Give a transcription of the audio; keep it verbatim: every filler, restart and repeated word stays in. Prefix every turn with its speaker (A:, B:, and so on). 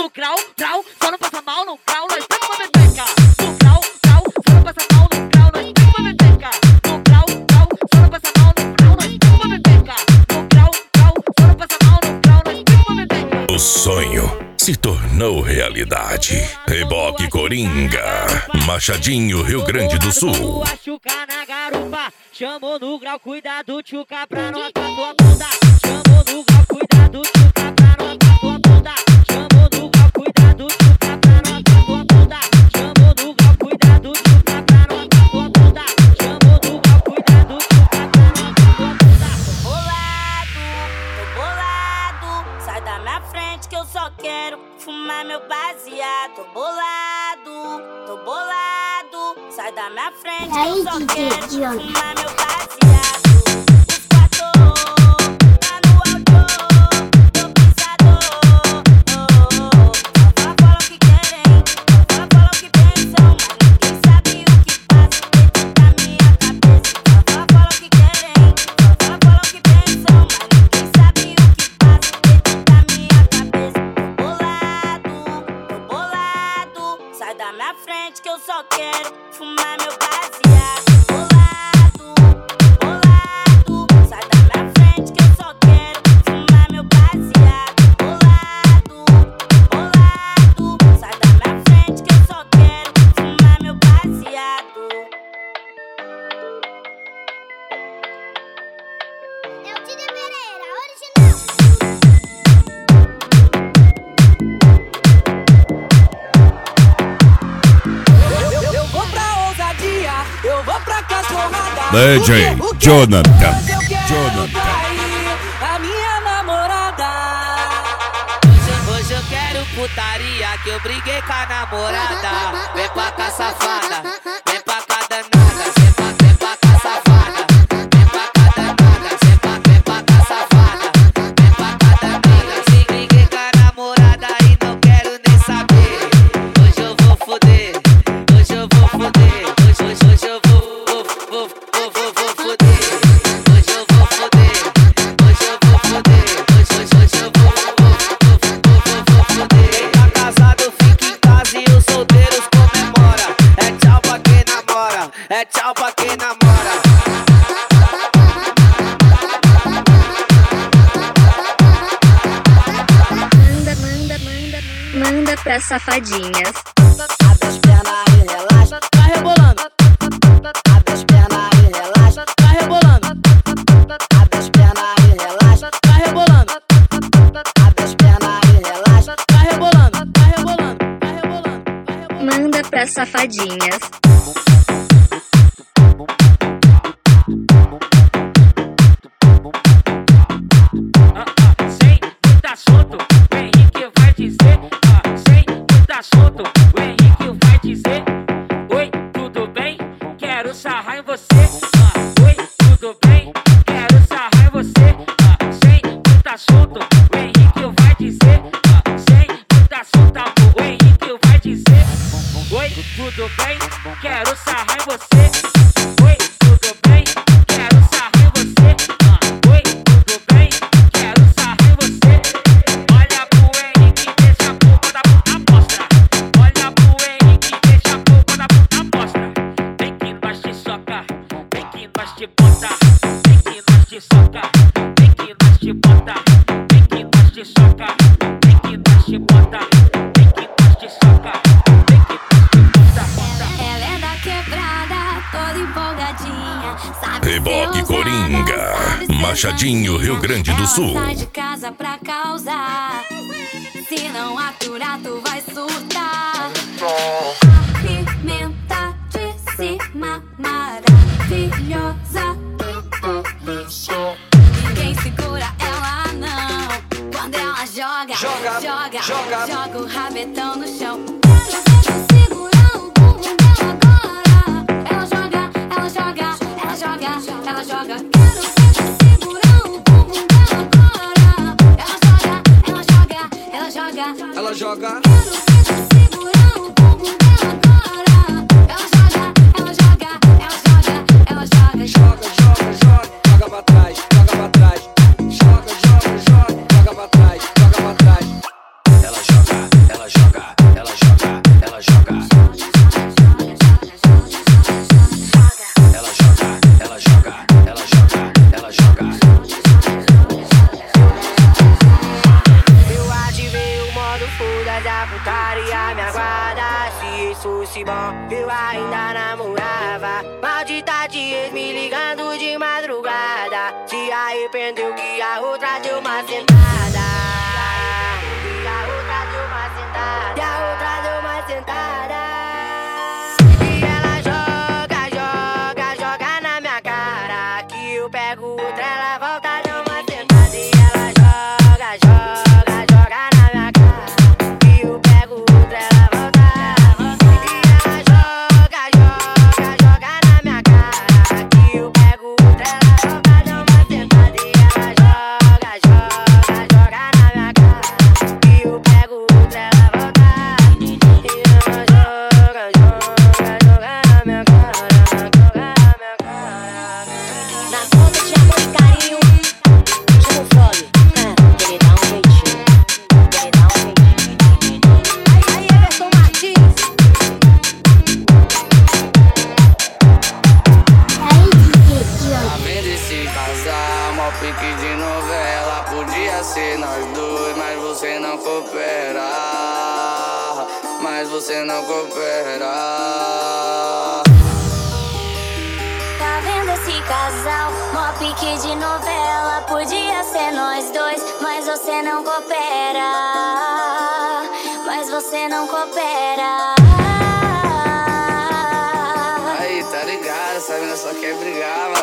A: No grau, grau, só não passa mal no grau, nós temos uma bebeca. No grau, grau, só não passa mal no grau, nós temos uma bebeca. No grau, grau, só não passa mal no grau, nós temos uma bebeca. No grau, grau, só não passa mal no grau, nós temos uma bebeca.
B: O sonho se tornou realidade. Reboque Coringa, Machadinho, Rio Grande do Sul.
A: Chamou no grau, cuidado, tchuca, pra não acabar tua bunda. Chamou no grau, cuidado, tchuca, pra não acabar tua bunda. Chamou no grau, cuidado, tchuca, pra não acabar tua bunda. Chamou no grau, cuidado, tchuca, pra não acabar tua bunda. Chamou no grau, cuidado, tchuca, pra não acabar tua bunda.
C: Tô bolado, tô bolado, sai da minha frente que eu só quero fumar meu baseado. Tô bolado, tô bolado, sai da minha frente que eu só quero fumar meu baseado. Os quatro, tá no auto, tô pisador. Só fala o que querem, só fala o que pensam, mas ninguém sabe o que passa dentro da minha cabeça. Só fala o que querem, só fala o que pensam, mas ninguém sabe o que passa dentro da minha cabeça. Tô bolado, tô bolado, sai da minha frente que eu só quero fumar meu baseado.
B: D J Jonathan. Jonathan.
C: A minha namorada.
A: Hoje, hoje eu quero putaria, que eu briguei com a namorada. Vem pra cá, safada. Vem pra cá, danada. Vem pra, vem pra cá, safada. Vem pra cá, danada. Vem pra, vem pra cá, safada. Vem pra cá, danada. Se briguei com a namorada e não quero nem saber. Hoje eu vou foder. Hoje eu vou foder. Hoje, hoje, hoje eu vou, vou, vou, vou, vou, vou foder. Hoje eu vou foder. Hoje eu vou foder. Hoje, hoje, hoje eu vou, vou, vou, vou, vou, vou foder. Quem tá casado fica em casa e os solteiros comemora. É tchau pra quem namora. É tchau pra quem namora.
D: Manda, manda, manda, manda pras safadinhas.
C: Abre as pernas e relaxa,
A: Tá rebolando,
C: abre as pernas e relaxa,
A: tá rebolando,
C: abre as pernas e relaxa,
A: tá rebolando,
C: abre as pernas e relaxa.
A: tá rebolando, tá rebolando, tá rebolando, tá rebolando.
D: Manda pras safadinhas.
A: Ah, ah, sem muita assunto, o Henrique vai dizer. Ah, sem muita assunto, o Henrique vai dizer. Oi, tudo bem? Quero sarrar em você. Ah, oi, tudo bem? Quero sarrar em você. Ah, sem muita assunto, o Henrique vai dizer. Ah, sem muita assunto, amor, o Henrique vai dizer. Oi, tudo bem? Quero sarrar em você. Oi, tudo bem? Quero sarrar em você. Ah, oi, tudo bem? Quero sarrar em você. Olha pro Henrique, deixa a porra da puta mostra. Olha pro Henrique, deixa a porra da puta mostra. Vem que nós te soca, vem que nós te bota. Vem que nós te soca, vem que nós te bota. Vem que nós te soca, vem que nós te bota. Vem que nós te soca, vem que nós te bota.
C: Ela é da quebrada, toda empolgadinha. Sabe
B: Reboque
C: ser
B: Coringa,
C: ousada, sabe
B: Machadinho,
C: ser
B: Rio Grande do
C: Ela
B: Sul.
C: sai de casa pra causar. Se não aturar, tu vai surtar. Pimenta de cima, maravilhosa. Ninguém segura ela não. Quando ela joga, joga, joga, joga, joga o rabetão no chão. Quero segurar o bumbum dela agora. Ela joga, ela joga, ela joga, ela joga. Quero segurar o bumbum dela agora. Ela joga, ela joga, ela joga, ela joga. Quero segurar o bumbum dela agora. Ela joga, ela joga, ela joga, ela joga.
E: Joga, joga, joga, joga pra trás, joga pra trás. Joga, joga, joga, joga pra trás, joga pra trás. Ela joga, ela joga, ela joga, ela joga. Ela joga, ela joga, ela joga, ela joga.
F: Eu ativei o modo foda da putaria, me aguarda. Se isso fosse bom, eu ainda namorava. Maldita de ex me ligando de madrugada. Se arrependeu que a outra deu uma sentada. E a outra deu uma sentada. E a outra deu uma sentada. E ela joga, joga, joga na minha cara. Que eu pego outra, ela volta, deu uma sentada. E ela joga, joga, joga na minha cara. Que eu pego outra, ela volta. E ela joga, joga, joga na minha cara. Que eu pego outra, ela volta, deu uma sentada. E ela joga, joga, joga na minha cara. Que eu pego outra, ela volta. E ela joga, joga, joga na minha cara. Joga na minha cara.
C: Na conta de amor e carinho, chama o Frog. Ele dá um jeitinho, ele dá um jeitinho. Aí, aí, Everton Martins.
E: Tá vendo esse casal, mó pique de novela. Podia ser nós dois, mas você não coopera. Mas você não coopera.
C: Tá vendo esse casal? Mó pique de novela. Podia ser nós dois, mas você não coopera. Mas você não coopera.
E: Aí, tá ligado, essa mina só quer brigar, mano.